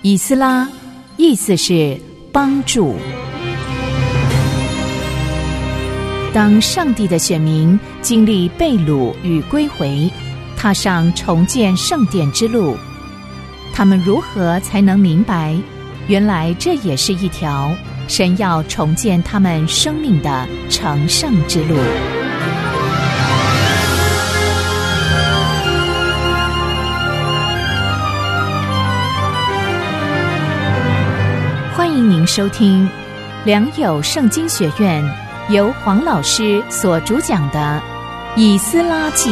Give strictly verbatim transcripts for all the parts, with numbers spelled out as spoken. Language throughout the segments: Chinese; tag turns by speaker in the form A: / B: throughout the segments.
A: 以斯拉意思是帮助。当上帝的选民经历被掳与归回，踏上重建圣殿之路，他们如何才能明白，原来这也是一条神要重建他们生命的成圣之路。欢迎您收听良友圣经学院由黄老师所主讲的《以斯拉记》。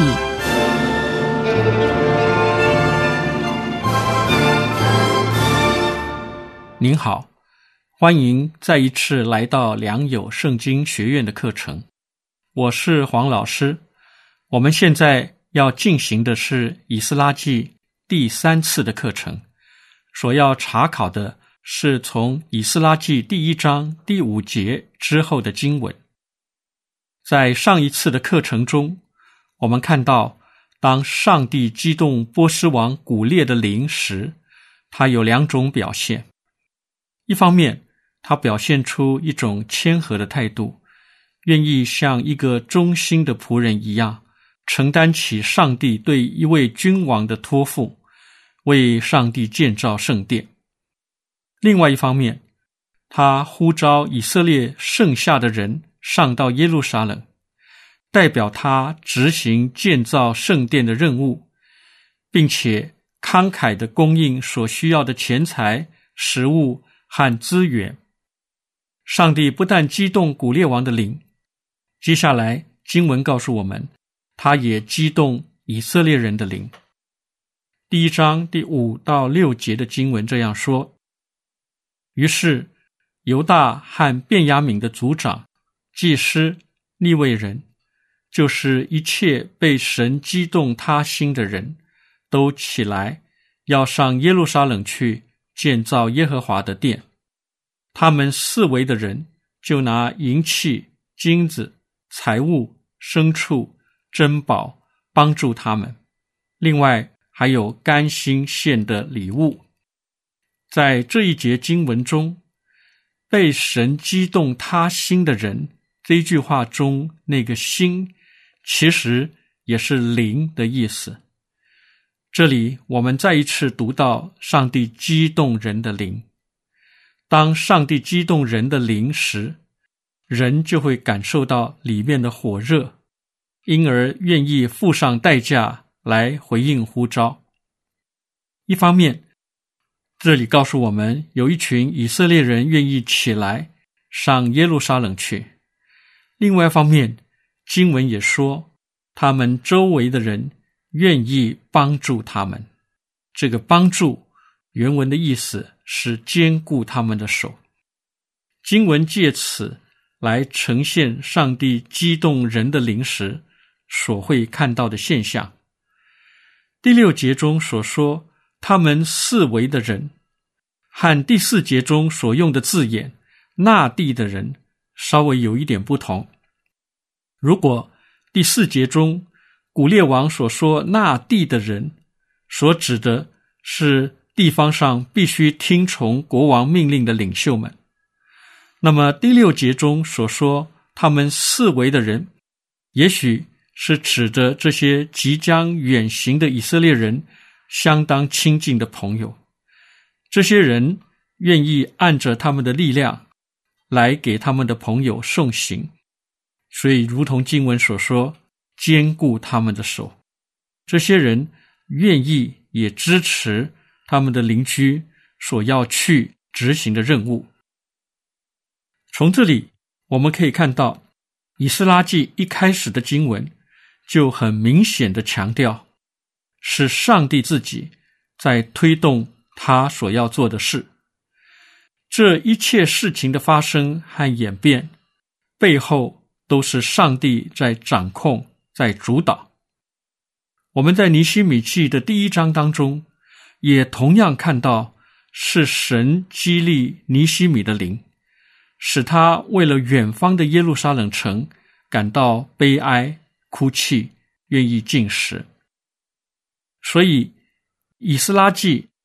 B: 您好，欢迎再一次来到良友圣经学院的课程，我是黄老师。我们现在要进行的是以斯拉记第三次的课程，所要查考的是从以斯拉记第一章第五节之后的经文。在上一次的课程中，我们看到当上帝激动波斯王古列的灵时，他有两种表现。一方面，他表现出一种谦和的态度，愿意像一个忠心的仆人一样，承担起上帝对一位君王的托付，为上帝建造圣殿。另外一方面，他呼召以色列剩下的人上到耶路撒冷，代表他执行建造圣殿的任务，并且慷慨地供应所需要的钱财、食物和资源。上帝不但激动古列王的灵，接下来经文告诉我们，他也激动以色列人的灵。第一章第五到六节的经文这样说：于是犹大和便雅悯的族长、祭司、利未人，就是一切被神激动他心的人，都起来，要上耶路撒冷去建造耶和华的殿。他们四围的人就拿银器、金子、财物、牲畜、珍宝帮助他们，另外还有甘心献的礼物。在这一节经文中，被神激动他心的人，这一句话中那个心其实也是灵的意思。这里我们再一次读到上帝激动人的灵。当上帝激动人的灵时，人就会感受到里面的火热，因而愿意付上代价来回应呼召。一方面，这里告诉我们有一群以色列人愿意起来上耶路撒冷去。另外一方面，经文也说他们周围的人愿意帮助他们。这个帮助原文的意思是坚固他们的手。经文借此来呈现上帝激动人的灵时所会看到的现象。第六节中所说他们四围的人，和第四节中所用的字眼那地的人稍微有一点不同。如果第四节中古列王所说那地的人所指的是地方上必须听从国王命令的领袖们，那么第六节中所说他们四围的人，也许是指着这些即将远行的以色列人相当亲近的朋友。这些人愿意按着他们的力量来给他们的朋友送行，所以如同经文所说，坚固他们的手。这些人愿意也支持他们的邻居所要去执行的任务。从这里我们可以看到，以斯拉记一开始的经文就很明显的强调，是上帝自己在推动他所要做的事。这一切事情的发生和演变，背后都是上帝在掌控，在主导。我们在尼希米记的第一章当中，也同样看到是神激励尼希米的灵，使他为了远方的耶路撒冷城感到悲哀、哭泣，愿意进食。所以以斯拉记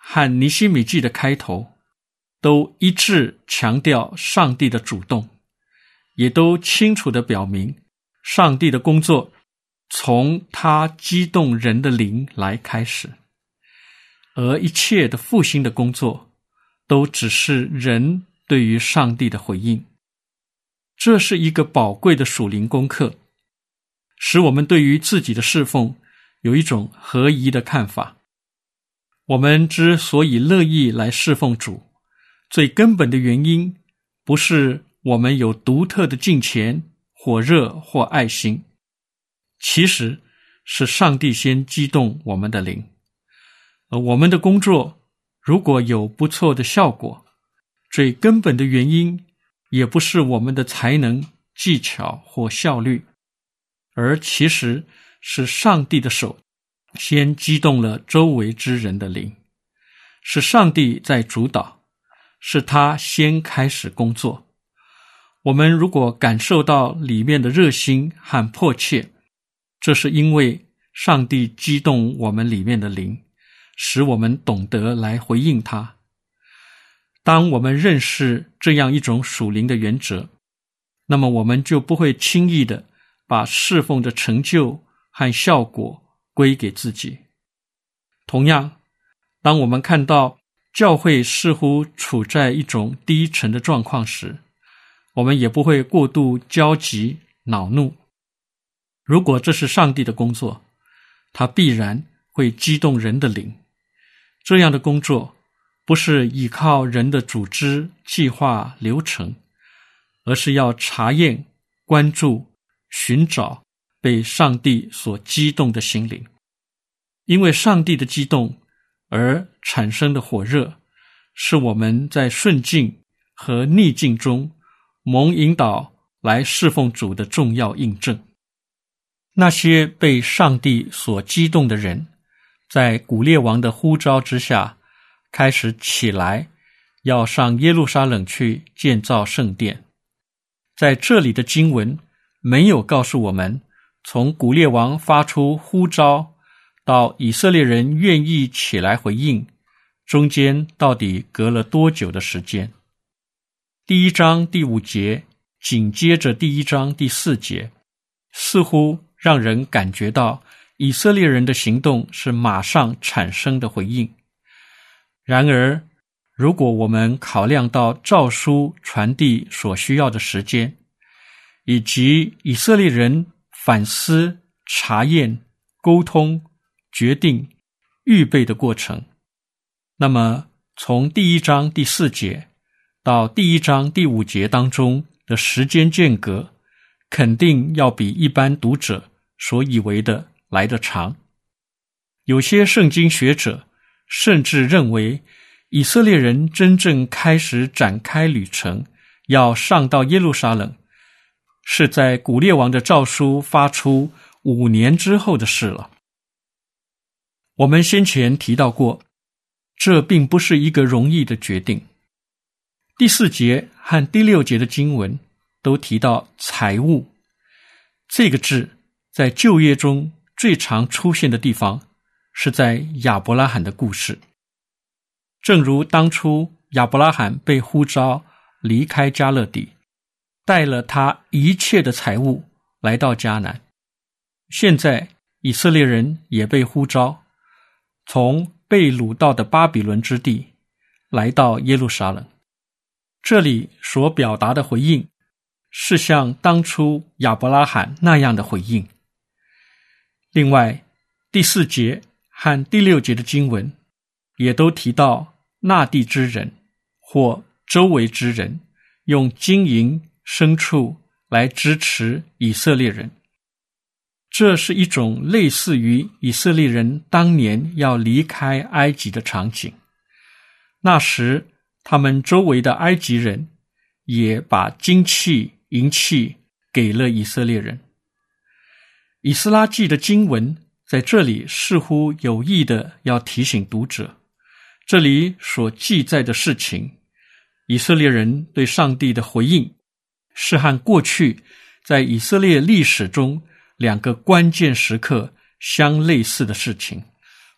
B: 和尼希米记的开头都一致强调上帝的主动，也都清楚地表明上帝的工作从他激动人的灵来开始，而一切的复兴的工作都只是人对于上帝的回应。这是一个宝贵的属灵功课，使我们对于自己的侍奉有一种合宜的看法。我们之所以乐意来侍奉主，最根本的原因不是我们有独特的敬虔、火热或爱心，其实是上帝先激动我们的灵。而我们的工作如果有不错的效果，最根本的原因也不是我们的才能、技巧或效率，而其实是上帝的手先激动了周围之人的灵，是上帝在主导，是他先开始工作。我们如果感受到里面的热心和迫切，这是因为上帝激动我们里面的灵，使我们懂得来回应他。当我们认识这样一种属灵的原则，那么我们就不会轻易的把侍奉的成就和效果归给自己。同样，当我们看到教会似乎处在一种低沉的状况时，我们也不会过度焦急恼怒。如果这是上帝的工作，他必然会激动人的灵。这样的工作不是依靠人的组织、计划、流程，而是要查验、关注、寻找被上帝所激动的心灵。因为上帝的激动而产生的火热，是我们在顺境和逆境中蒙引导来侍奉主的重要印证。那些被上帝所激动的人，在古列王的呼召之下，开始起来，要上耶路撒冷去建造圣殿。在这里的经文没有告诉我们，从古列王发出呼召到以色列人愿意起来回应，中间到底隔了多久的时间。第一章第五节紧接着第一章第四节，似乎让人感觉到以色列人的行动是马上产生的回应。然而，如果我们考量到诏书传递所需要的时间，以及以色列人反思、查验、沟通、决定、预备的过程，那么从第一章第四节到第一章第五节当中的时间间隔，肯定要比一般读者所以为的来得长。有些圣经学者甚至认为，以色列人真正开始展开旅程，要上到耶路撒冷，是在古列王的诏书发出五年之后的事了。我们先前提到过，这并不是一个容易的决定。第四节和第六节的经文都提到财物，这个字在旧约中最常出现的地方是在亚伯拉罕的故事。正如当初亚伯拉罕被呼召离开迦勒底，带了他一切的财物来到迦南，现在以色列人也被呼召从被掳到的巴比伦之地来到耶路撒冷。这里所表达的回应是像当初亚伯拉罕那样的回应。另外，第四节和第六节的经文也都提到那地之人或周围之人用金银牲畜来支持以色列人。这是一种类似于以色列人当年要离开埃及的场景。那时他们周围的埃及人也把金器银器给了以色列人。以斯拉记的经文在这里似乎有意的要提醒读者，这里所记载的事情，以色列人对上帝的回应，是和过去在以色列历史中两个关键时刻相类似的事情，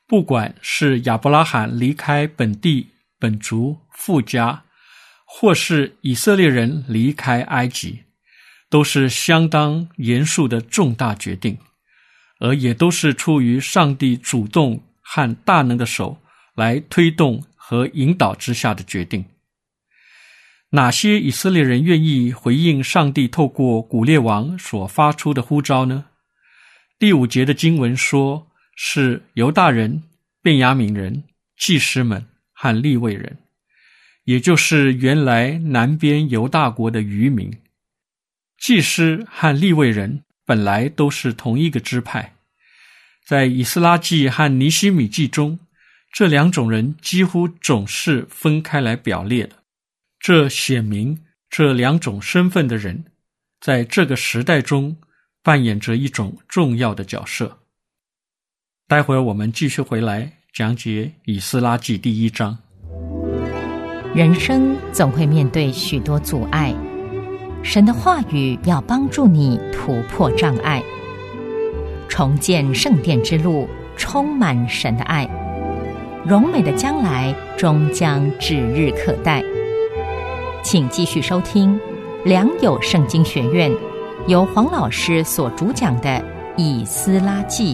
B: 不管是亚伯拉罕离开本地本族父家，或是以色列人离开埃及，都是相当严肃的重大决定，而也都是出于上帝主动和大能的手来推动和引导之下的决定。哪些以色列人愿意回应上帝透过古列王所发出的呼召呢？第五节的经文说，是犹大人、便雅悯人、祭司们和利未人，也就是原来南边犹大国的余民。祭司和利未人本来都是同一个支派，在以斯拉记和尼希米记中，这两种人几乎总是分开来表列的。这显明这两种身份的人在这个时代中扮演着一种重要的角色。待会儿我们继续回来讲解以斯拉记第一章。
A: 人生总会面对许多阻碍，神的话语要帮助你突破障碍，重建圣殿之路，充满神的爱，荣美的将来终将指日可待。请继续收听良友圣经学院由黄老师所主讲的以斯拉记。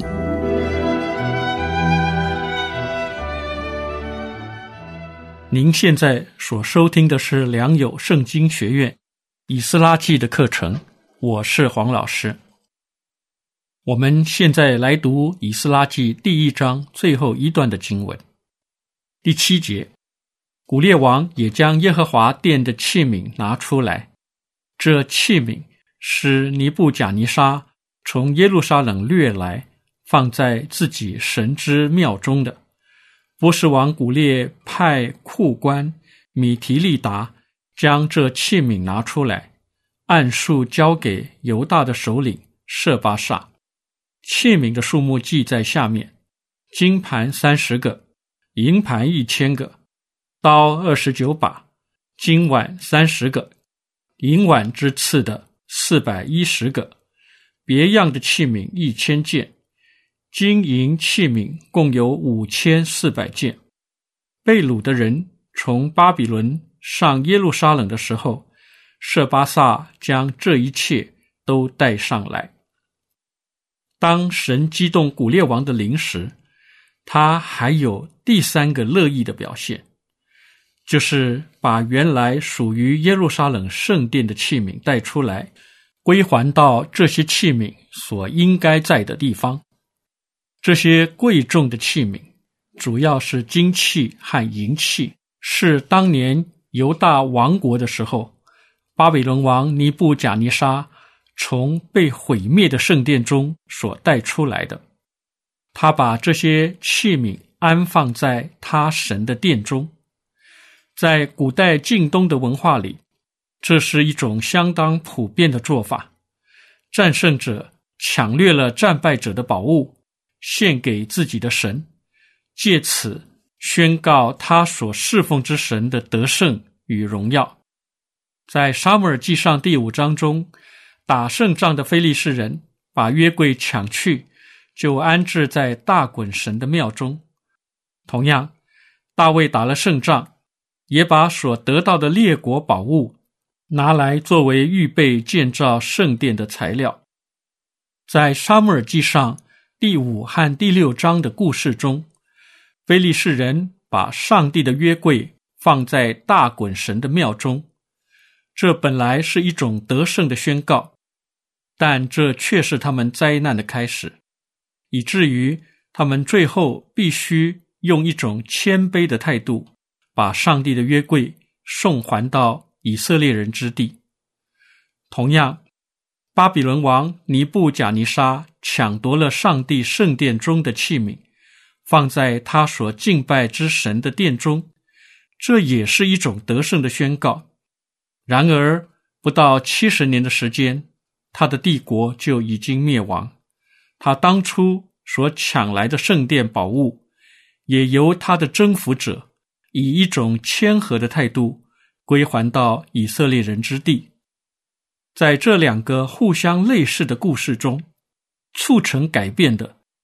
B: 您现在所收听的是良友圣经学院以斯拉记的课程，我是黄老师。我们现在来读以斯拉记第一章最后一段的经文。第七节，古列王也将耶和华殿的器皿拿出来，这器皿是尼布甲尼撒从耶路撒冷掠来，放在自己神之庙中的。波斯王古列派库官米提利达将这器皿拿出来，按数交给犹大的首领舍巴萨。器皿的数目记在下面：金盘三十个，银盘一千个，刀二十九把，金碗三十个，银碗之次的四百一十个，别样的器皿一千件，金银器皿共有五千四百件。被掳的人从巴比伦上耶路撒冷的时候，舍巴萨将这一切都带上来。当神激动古列王的灵时，他还有第三个乐意的表现，就是把原来属于耶路撒冷圣殿的器皿带出来，归还到这些器皿所应该在的地方。这些贵重的器皿主要是金器和银器，是当年犹大王国的时候，巴比伦王尼布甲尼撒从被毁灭的圣殿中所带出来的。他把这些器皿安放在他神的殿中。在古代近东的文化里，这是一种相当普遍的做法。战胜者抢掠了战败者的宝物，献给自己的神，借此宣告他所侍奉之神的得胜与荣耀。在撒母耳记上第五章中，打胜仗的非利士人把约柜抢去，就安置在大衮神的庙中。同样，大卫打了胜仗，也把所得到的列国宝物拿来作为预备建造圣殿的材料。在撒母耳记上第五和第六章的故事中，非利士人把上帝的约柜放在大衮神的庙中。这本来是一种得胜的宣告，但这却是他们灾难的开始，以至于他们最后必须用一种谦卑的态度，把上帝的约柜送还到以色列人之地。同样，巴比伦王尼布甲尼撒抢夺了上帝圣殿中的器皿，放在他所敬拜之神的殿中，这也是一种得胜的宣告。然而，不到七十年的时间，他的帝国就已经灭亡。他当初所抢来的圣殿宝物，也由他的征服者以一种谦和的态度归还到以色列人之地。在这两个互相类似的故事中，促成改变的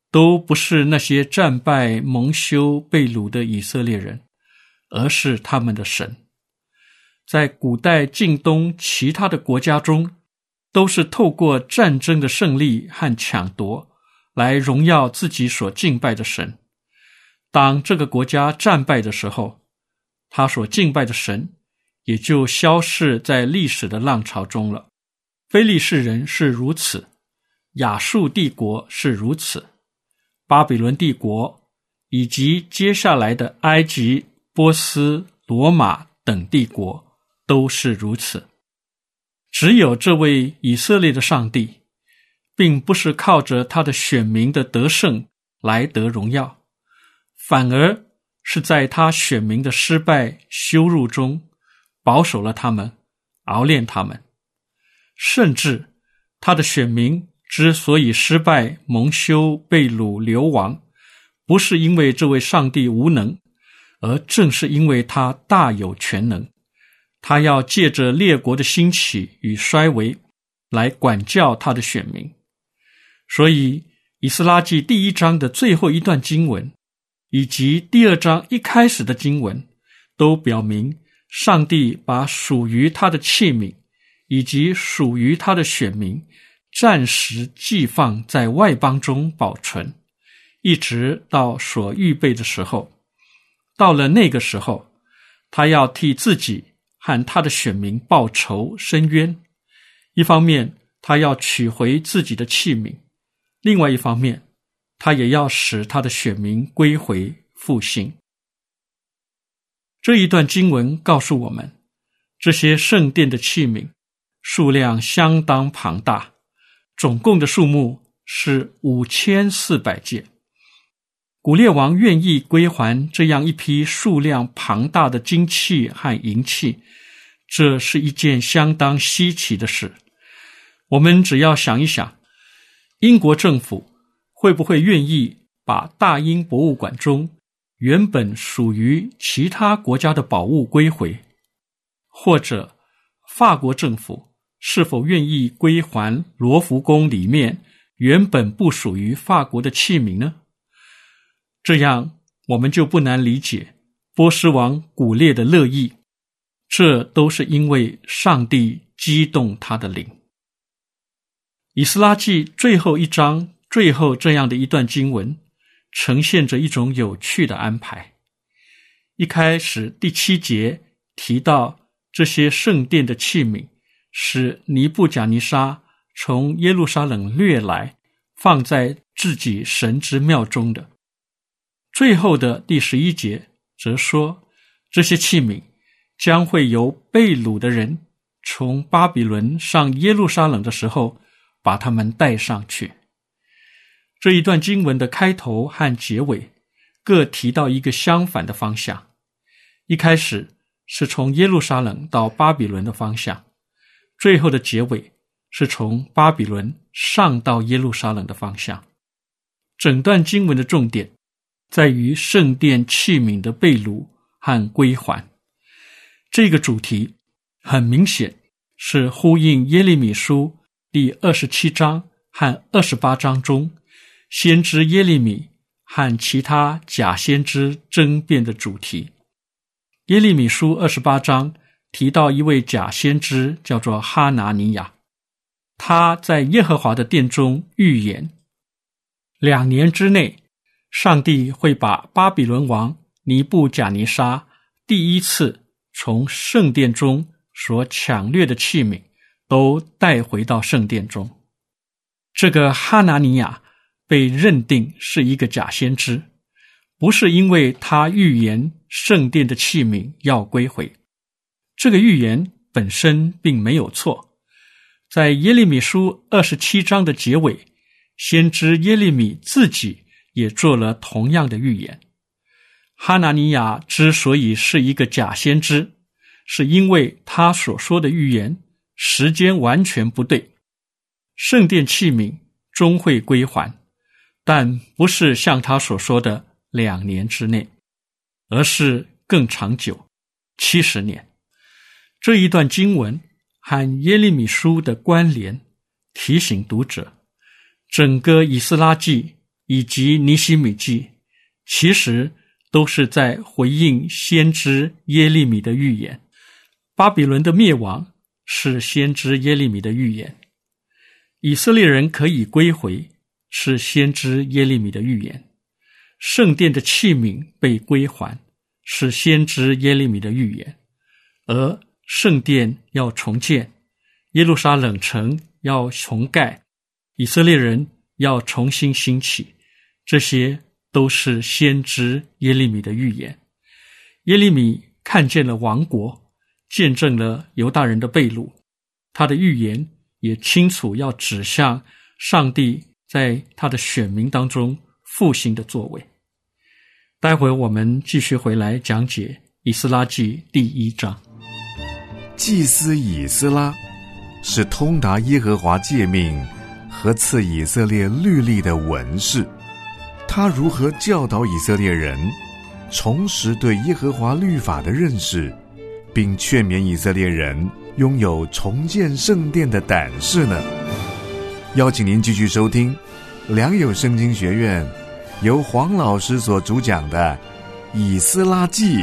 B: 都不是那些战败、蒙羞、被掳的以色列人，而是他们的神。在古代近东其他的国家中，都是透过战争的胜利和抢夺来荣耀自己所敬拜的神。当这个国家战败的时候，他所敬拜的神也就消逝在历史的浪潮中了。非利士人是如此，亚述帝国是如此，巴比伦帝国以及接下来的埃及、波斯、罗马等帝国都是如此。只有这位以色列的上帝，并不是靠着他的选民的得胜来得荣耀，反而是在他选民的失败、羞辱中保守了他们，熬炼他们。甚至他的选民之所以失败、蒙羞、被掳、流亡，不是因为这位上帝无能，而正是因为他大有全能。他要借着列国的兴起与衰微来管教他的选民。所以以斯拉记第一章的最后一段经文，以及第二章一开始的经文，都表明上帝把属于他的器皿以及属于他的选民暂时寄放在外邦中保存，一直到所预备的时候。到了那个时候，他要替自己和他的选民报仇伸冤。一方面他要取回自己的器皿，另外一方面他也要使他的选民归回复兴。这一段经文告诉我们，这些圣殿的器皿数量相当庞大，总共的数目是五千四百件。古列王愿意归还这样一批数量庞大的金器和银器，这是一件相当稀奇的事。我们只要想一想，英国政府会不会愿意把大英博物馆中原本属于其他国家的宝物归回？或者法国政府是否愿意归还罗浮宫里面原本不属于法国的器皿呢？这样我们就不难理解波斯王古列的乐意，这都是因为上帝激动他的灵。以斯拉记最后一章最后这样的一段经文，呈现着一种有趣的安排。一开始第七节提到这些圣殿的器皿是尼布甲尼撒从耶路撒冷掠来，放在自己神之庙中的。最后的第十一节则说，这些器皿将会由被掳的人从巴比伦上耶路撒冷的时候把他们带上去。这一段经文的开头和结尾各提到一个相反的方向。一开始是从耶路撒冷到巴比伦的方向，最后的结尾是从巴比伦上到耶路撒冷的方向。整段经文的重点在于圣殿器皿的被掳和归还。这个主题很明显是呼应耶利米书第二十七章和二十八章中先知耶利米和其他假先知争辩的主题。耶利米书二十八章提到一位假先知叫做哈拿尼亚，他在耶和华的殿中预言，两年之内上帝会把巴比伦王尼布甲尼撒第一次从圣殿中所抢掠的器皿都带回到圣殿中。这个哈拿尼亚被认定是一个假先知，不是因为他预言圣殿的器皿要归回，这个预言本身并没有错。在耶利米书二十七章的结尾，先知耶利米自己也做了同样的预言。哈拿尼亚之所以是一个假先知，是因为他所说的预言时间完全不对。圣殿器皿终会归还，但不是像他所说的两年之内，而是更长久，七十年。这一段经文和耶利米书的关联，提醒读者，整个以斯拉记以及尼希米记，其实都是在回应先知耶利米的预言。巴比伦的灭亡是先知耶利米的预言，以色列人可以归回是先知耶利米的预言，圣殿的器皿被归还是先知耶利米的预言，而圣殿要重建，耶路撒冷城要重盖，以色列人要重新兴起，这些都是先知耶利米的预言。耶利米看见了亡国，见证了犹大人的被掳，他的预言也清楚要指向上帝在他的选民当中复兴的作为。待会我们继续回来讲解以斯拉记第一章。
C: 祭司以斯拉是通达耶和华诫命和赐以色列律例的文士，他如何教导以色列人重拾对耶和华律法的认识，并劝勉以色列人拥有重建圣殿的胆识呢？邀请您继续收听良友圣经学院由黄老师所主讲的以斯拉记。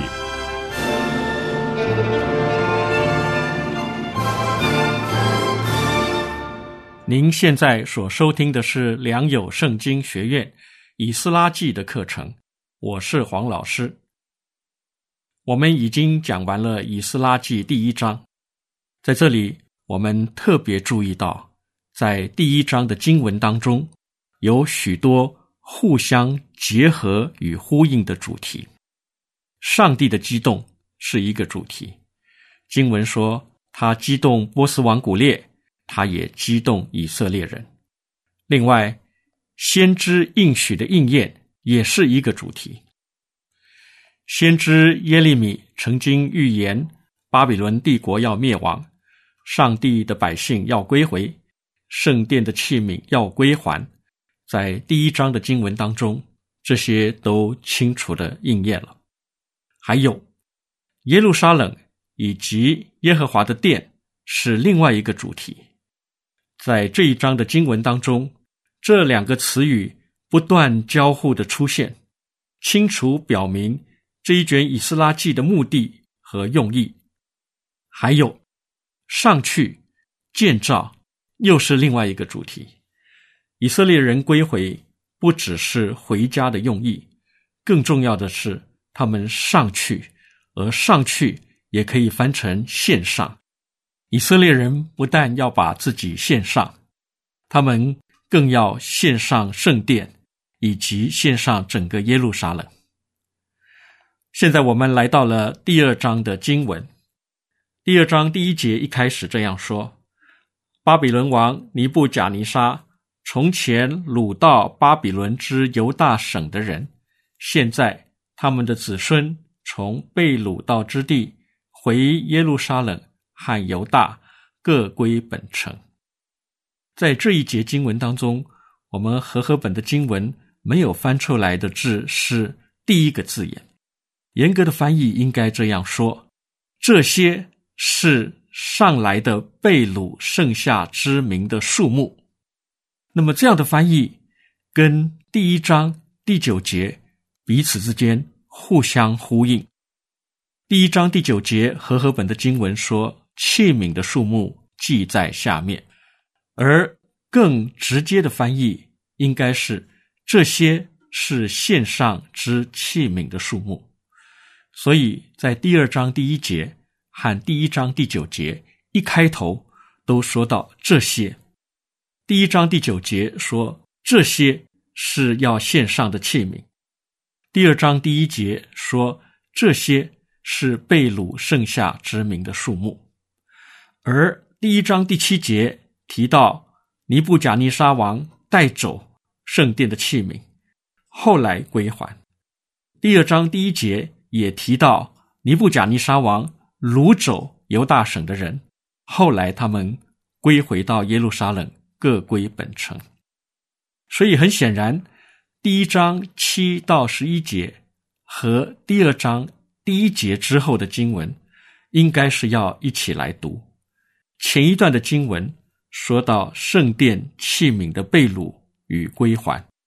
B: 您现在所收听的是良友圣经学院以斯拉记的课程，我是黄老师。我们已经讲完了以斯拉记第一章，在这里我们特别注意到，在第一章的经文当中有许多互相结合与呼应的主题。上帝的激动是一个主题，经文说他激动波斯王古列，他也激动以色列人。另外，先知应许的应验也是一个主题。先知耶利米曾经预言巴比伦帝国要灭亡，上帝的百姓要归回，圣殿的器皿要归还。在第一章的经文当中，这些都清楚地应验了。还有耶路撒冷以及耶和华的殿是另外一个主题。在这一章的经文当中，这两个词语不断交互的出现，清楚表明这一卷以斯拉记的目的和用意。还有上去建造又是另外一个主题。以色列人归回不只是回家的用意，更重要的是他们上去，而上去也可以翻成献上。以色列人不但要把自己献上，他们更要献上圣殿，以及献上整个耶路撒冷。现在我们来到了第二章的经文。第二章第一节一开始这样说：巴比伦王尼布甲尼撒从前掳到巴比伦之犹大省的人，现在他们的子孙从被掳到之地回耶路撒冷和犹大，各归本城。在这一节经文当中，我们和合本的经文没有翻出来的字是第一个字眼，严格的翻译应该这样说：这些是上来的被掳剩下之民的数目。那么这样的翻译跟第一章第九节彼此之间互相呼应。第一章第九节和合本的经文说器皿的数目记在下面，而更直接的翻译应该是这些是献上之器皿的数目。所以在第二章第一节和第一章第九节一开头都说到这些。第一章第九节说这些是要献上的器皿，第二章第一节说这些是被掳剩下之民的数目。而第一章第七节提到尼布甲尼撒王带走圣殿的器皿，后来归还。第二章第一节也提到尼布甲尼撒王掳走犹大省的人，后来他们归回到耶路撒冷，各归本城。所以很显然，第一章七到十一节和第二章第一节之后的经文应该是要一起来读。前一段的经文说到圣殿器皿的被掳与归还，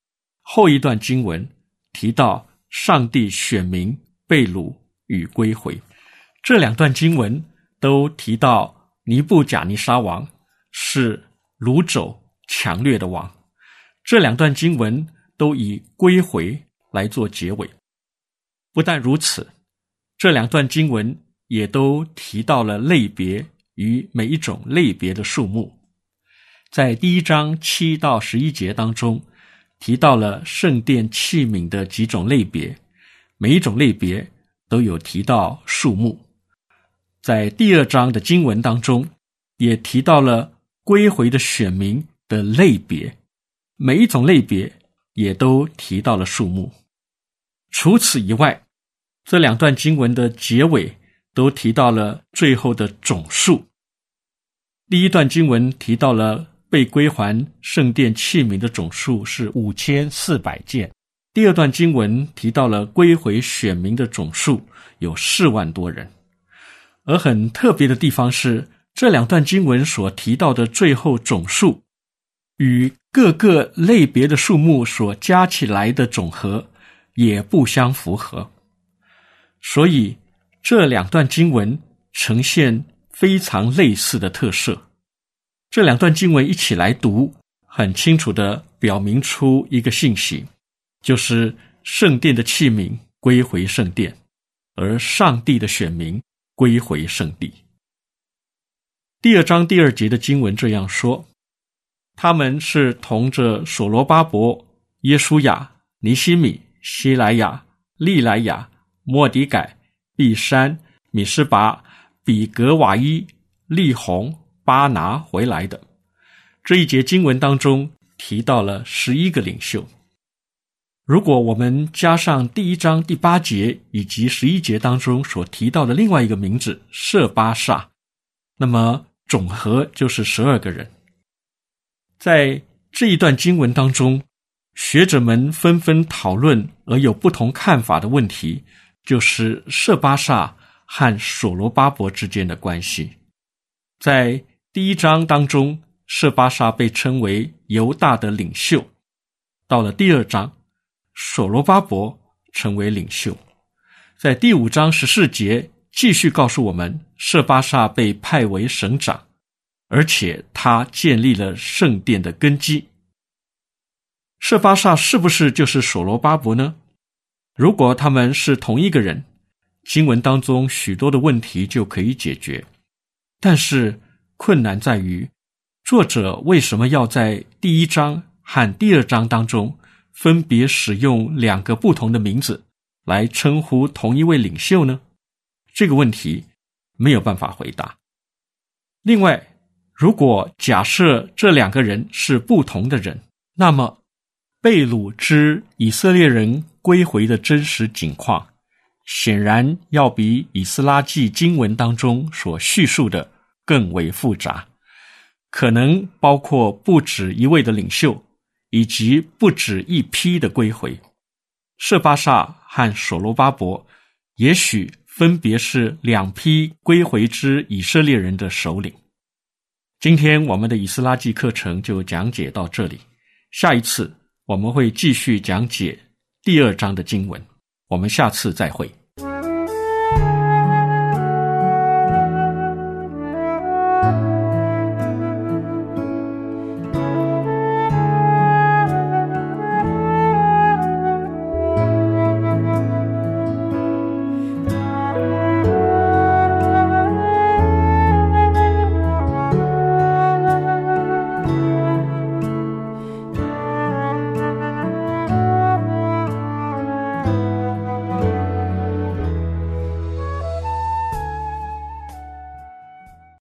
B: 后一段经文提到上帝选民被掳与归回。这两段经文都提到尼布甲尼撒王是掳走强掠的王。这两段经文都以归回来做结尾。不但如此，这两段经文也都提到了类别与每一种类别的数目。在第一章七到十一节当中，提到了圣殿器皿的几种类别，每一种类别都有提到数目。在第二章的经文当中，也提到了归回的选民的类别，每一种类别也都提到了数目。除此以外，这两段经文的结尾都提到了最后的总数。第一段经文提到了被归还圣殿器皿的总数是五千四百件，第二段经文提到了归回选民的总数有四万多人。而很特别的地方是，这两段经文所提到的最后总数与各个类别的数目所加起来的总和也不相符合，所以这两段经文呈现非常类似的特色。这两段经文一起来读，很清楚地表明出一个信息，就是圣殿的器皿归回圣殿，而上帝的选民归回圣地。第二章第二节的经文这样说：他们是同着所罗巴伯、耶书亚、尼希米、希莱亚、利莱亚、末底改、毕山、米施拔、比格瓦伊、利宏、巴拿回来的。这一节经文当中提到了十一个领袖。如果我们加上第一章第八节以及十一节当中所提到的另外一个名字舍巴萨，那么总和就是十二个人。在这一段经文当中，学者们纷纷讨论而有不同看法的问题，就是舍巴萨和所罗巴伯之间的关系。在第一章当中，舍巴萨被称为犹大的领袖，到了第二章，所罗巴伯成为领袖。在第五章十四节继续告诉我们，舍巴萨被派为省长，而且他建立了圣殿的根基。舍巴萨是不是就是所罗巴伯呢？如果他们是同一个人，经文当中许多的问题就可以解决。但是困难在于，作者为什么要在第一章和第二章当中分别使用两个不同的名字来称呼同一位领袖呢？这个问题没有办法回答。另外，如果假设这两个人是不同的人，那么被掳之以色列人归回的真实景况，显然要比以斯拉记经文当中所叙述的更为复杂，可能包括不止一位的领袖，以及不止一批的归回。舍巴萨和所罗巴伯也许分别是两批归回之以色列人的首领。今天我们的以斯拉记课程就讲解到这里，下一次我们会继续讲解第二章的经文，我们下次再会。